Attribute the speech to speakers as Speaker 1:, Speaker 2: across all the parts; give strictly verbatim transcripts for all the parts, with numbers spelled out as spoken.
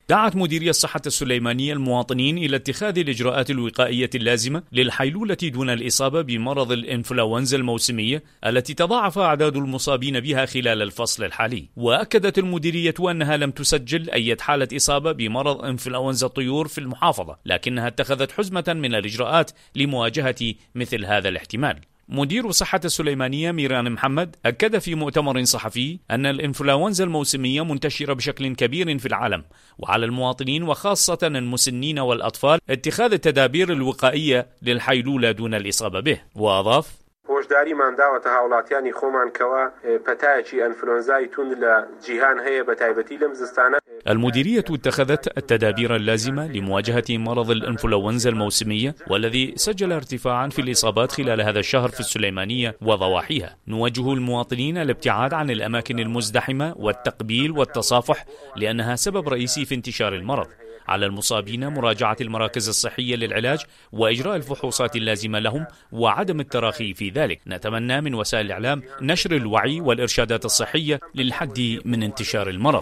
Speaker 1: دعت مديرية الصحة السليمانية المواطنين إلى اتخاذ الإجراءات الوقائية اللازمة للحيلولة دون الإصابة بمرض الإنفلونزا الموسمية التي تضاعف أعداد المصابين بها خلال الفصل الحالي. وأكدت المديرية أنها لم تسجل أي حالة إصابة بمرض إنفلونزا الطيور في المحافظة، لكنها اتخذت حزمة من الإجراءات لمواجهة مثل هذا الاحتمال. مدير صحة السليمانية ميران محمد أكد في مؤتمر صحفي أن الإنفلونزا الموسمية منتشرة بشكل كبير في العالم، وعلى المواطنين وخاصة المسنين والأطفال اتخاذ التدابير الوقائية للحيلولة دون الإصابة به. وأضاف:
Speaker 2: هۆشداری مانداوەتە هاوڵاتیانی خۆمان کەوا پەتایەکی ئەنفلۆنزای توند لە جیهان هەیە بە تایبەتی لەم زستانە.
Speaker 1: المديرية اتخذت التدابير اللازمة لمواجهة مرض الإنفلونزا الموسمية والذي سجل ارتفاعا في الإصابات خلال هذا الشهر في السليمانية وضواحيها. نوجه المواطنين الابتعاد عن الأماكن المزدحمة والتقبيل والتصافح لأنها سبب رئيسي في انتشار المرض. على المصابين مراجعة المراكز الصحية للعلاج وإجراء الفحوصات اللازمة لهم وعدم التراخي في ذلك. نتمنى من وسائل الإعلام نشر الوعي والإرشادات الصحية للحد من انتشار المرض.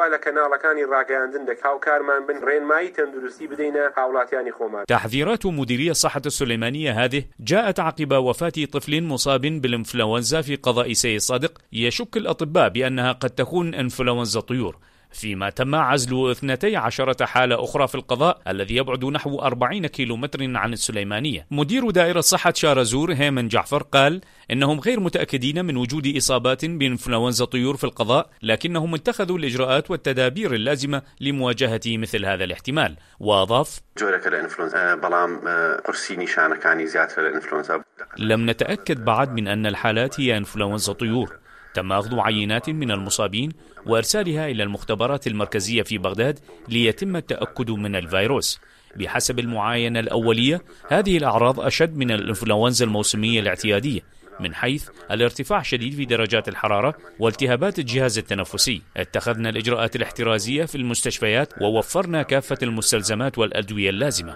Speaker 1: تحذيرات مديرية الصحة السليمانية هذه جاءت عقب وفاة طفل مصاب بالإنفلونزا في قضاء سي صادق، يشك الأطباء بأنها قد تكون إنفلونزا طيور، فيما تم عزل اثنتي عشرة حالة أخرى في القضاء الذي يبعد نحو أربعين كيلومتر عن السليمانية. مدير دائرة صحة شارزور هيمن جعفر قال إنهم غير متأكدين من وجود إصابات بإنفلونزا طيور في القضاء، لكنهم اتخذوا الإجراءات والتدابير اللازمة لمواجهة مثل هذا الاحتمال. وأضاف: لم نتأكد بعد من أن الحالات هي إنفلونزا طيور. تم أخذ عينات من المصابين وإرسالها إلى المختبرات المركزية في بغداد ليتم التأكد من الفيروس. بحسب المعاينة الأولية هذه الأعراض أشد من الإنفلونزا الموسمية الاعتيادية، من حيث الارتفاع شديد في درجات الحرارة والتهابات الجهاز التنفسي. اتخذنا الإجراءات الاحترازية في المستشفيات ووفرنا كافة المستلزمات والأدوية اللازمة.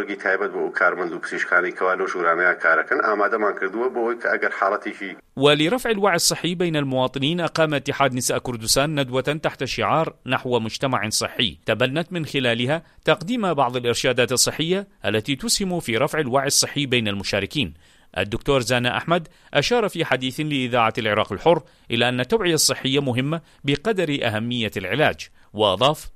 Speaker 1: ولرفع الوعي الصحي بين المواطنين أقام اتحاد نساء كردستان ندوة تحت شعار نحو مجتمع صحي، تبنت من خلالها تقديم بعض الإرشادات الصحية التي تسهم في رفع الوعي الصحي بين المشاركين. الدكتور زانا أحمد أشار في حديث لإذاعة العراق الحر إلى أن التوعية الصحية مهمة بقدر أهمية العلاج. وأضاف: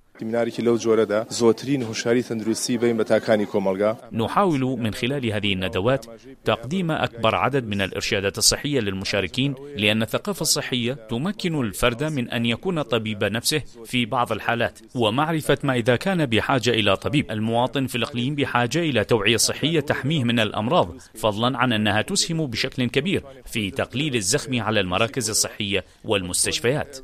Speaker 1: نحاول من خلال هذه الندوات تقديم أكبر عدد من الإرشادات الصحية للمشاركين، لأن الثقافة الصحية تمكن الفرد من أن يكون طبيب نفسه في بعض الحالات، ومعرفة ما إذا كان بحاجة إلى طبيب. المواطن في الإقليم بحاجة إلى توعية صحية تحميه من الأمراض، فضلا عن أنها تسهم بشكل كبير في تقليل الزخم على المراكز الصحية والمستشفيات.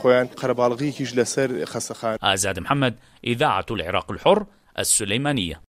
Speaker 1: آزاد محمد، إذاعة العراق الحر، السليمانية.